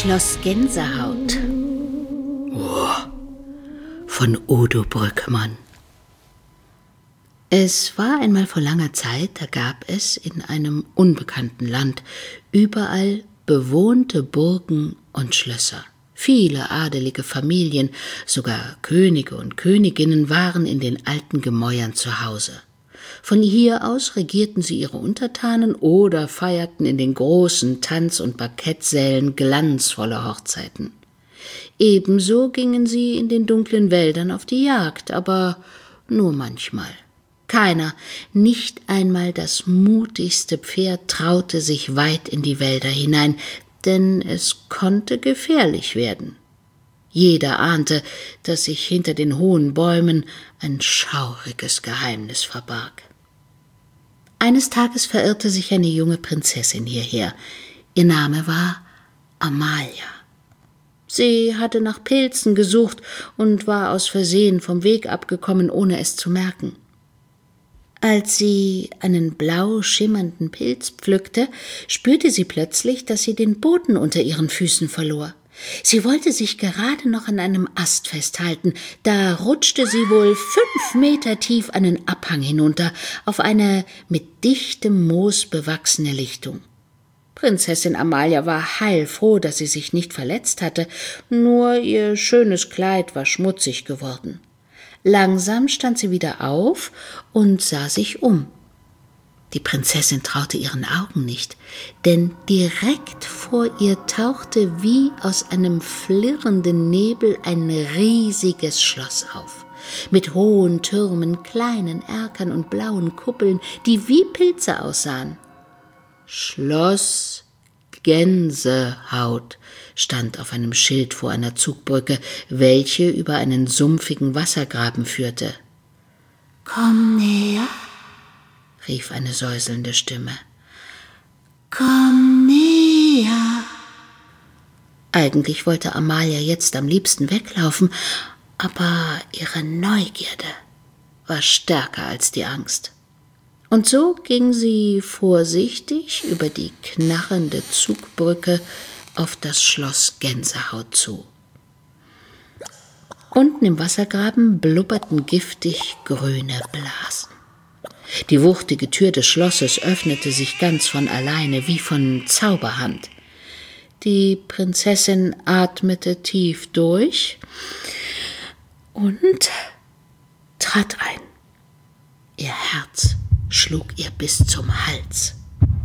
Schloss Gänsehaut von Udo Brückmann. Es war einmal vor langer Zeit, da gab es in einem unbekannten Land überall bewohnte Burgen und Schlösser. Viele adelige Familien, sogar Könige und Königinnen waren in den alten Gemäuern zu Hause. Von hier aus regierten sie ihre Untertanen oder feierten in den großen Tanz- und Bankettsälen glanzvolle Hochzeiten. Ebenso gingen sie in den dunklen Wäldern auf die Jagd, aber nur manchmal. Keiner, nicht einmal das mutigste Pferd traute sich weit in die Wälder hinein, denn es konnte gefährlich werden. Jeder ahnte, dass sich hinter den hohen Bäumen ein schauriges Geheimnis verbarg. Eines Tages verirrte sich eine junge Prinzessin hierher. Ihr Name war Amalia. Sie hatte nach Pilzen gesucht und war aus Versehen vom Weg abgekommen, ohne es zu merken. Als sie einen blau schimmernden Pilz pflückte, spürte sie plötzlich, dass sie den Boden unter ihren Füßen verlor. Sie wollte sich gerade noch an einem Ast festhalten, da rutschte sie wohl 5 Meter tief einen Abhang hinunter, auf eine mit dichtem Moos bewachsene Lichtung. Prinzessin Amalia war heilfroh, dass sie sich nicht verletzt hatte, nur ihr schönes Kleid war schmutzig geworden. Langsam stand sie wieder auf und sah sich um. Die Prinzessin traute ihren Augen nicht, denn direkt vor ihr tauchte wie aus einem flirrenden Nebel ein riesiges Schloss auf, mit hohen Türmen, kleinen Erkern und blauen Kuppeln, die wie Pilze aussahen. Schloss Gänsehaut stand auf einem Schild vor einer Zugbrücke, welche über einen sumpfigen Wassergraben führte. »Komm näher«, rief eine säuselnde Stimme. »Komm näher!« Eigentlich wollte Amalia jetzt am liebsten weglaufen, aber ihre Neugierde war stärker als die Angst. Und so ging sie vorsichtig über die knarrende Zugbrücke auf das Schloss Gänsehaut zu. Unten im Wassergraben blubberten giftig grüne Blasen. Die wuchtige Tür des Schlosses öffnete sich ganz von alleine, wie von Zauberhand. Die Prinzessin atmete tief durch und trat ein. Ihr Herz schlug ihr bis zum Hals.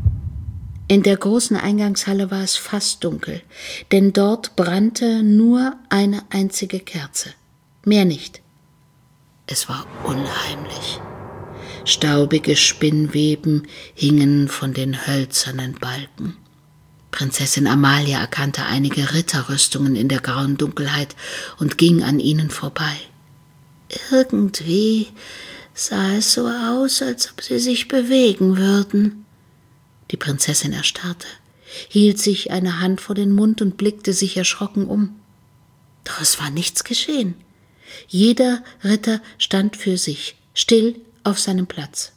In der großen Eingangshalle war es fast dunkel, denn dort brannte nur eine einzige Kerze, mehr nicht. Es war unheimlich. Staubige Spinnweben hingen von den hölzernen Balken. Prinzessin Amalia erkannte einige Ritterrüstungen in der grauen Dunkelheit und ging an ihnen vorbei. Irgendwie sah es so aus, als ob sie sich bewegen würden. Die Prinzessin erstarrte, hielt sich eine Hand vor den Mund und blickte sich erschrocken um. Doch es war nichts geschehen. Jeder Ritter stand für sich, still auf seinem Platz.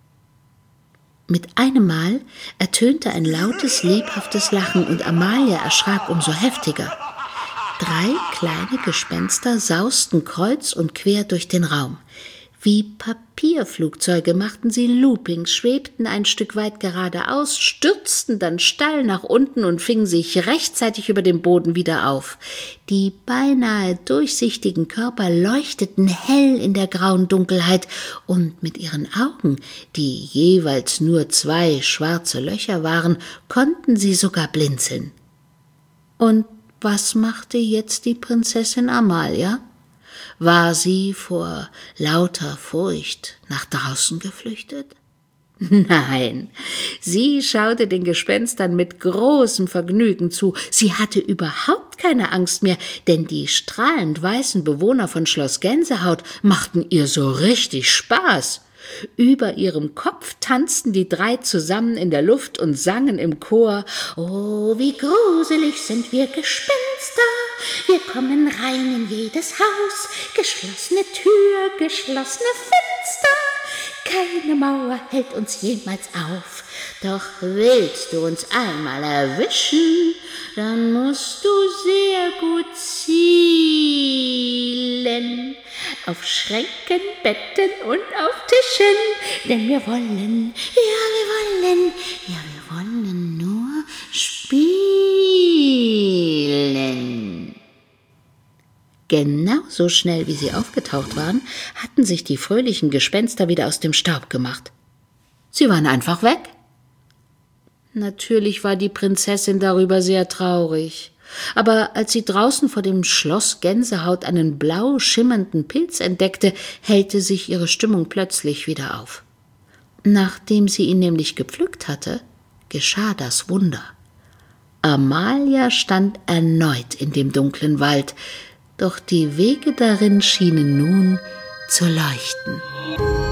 Mit einem Mal ertönte ein lautes, lebhaftes Lachen und Amalia erschrak umso heftiger. 3 kleine Gespenster sausten kreuz und quer durch den Raum. Wie Papierflugzeuge machten sie Loopings, schwebten ein Stück weit geradeaus, stürzten dann steil nach unten und fingen sich rechtzeitig über dem Boden wieder auf. Die beinahe durchsichtigen Körper leuchteten hell in der grauen Dunkelheit und mit ihren Augen, die jeweils nur 2 schwarze Löcher waren, konnten sie sogar blinzeln. Und was machte jetzt die Prinzessin Amalia? War sie vor lauter Furcht nach draußen geflüchtet? Nein, sie schaute den Gespenstern mit großem Vergnügen zu. Sie hatte überhaupt keine Angst mehr, denn die strahlend weißen Bewohner von Schloss Gänsehaut machten ihr so richtig Spaß. Über ihrem Kopf tanzten die 3 zusammen in der Luft und sangen im Chor: »Oh, wie gruselig sind wir Gespenster, wir kommen rein in jedes Haus, geschlossene Tür, geschlossene Fenster, keine Mauer hält uns jemals auf. Doch willst du uns einmal erwischen, dann musst du sehr gut zielen. Auf Schränken, Betten und auf Tischen, denn wir wollen nur spielen. Genauso schnell, wie sie aufgetaucht waren, hatten sich die fröhlichen Gespenster wieder aus dem Staub gemacht. Sie waren einfach weg. Natürlich war die Prinzessin darüber sehr traurig. Aber als sie draußen vor dem Schloss Gänsehaut einen blau schimmernden Pilz entdeckte, hellte sich ihre Stimmung plötzlich wieder auf. Nachdem sie ihn nämlich gepflückt hatte, geschah das Wunder. Amalia stand erneut in dem dunklen Wald, doch die Wege darin schienen nun zu leuchten.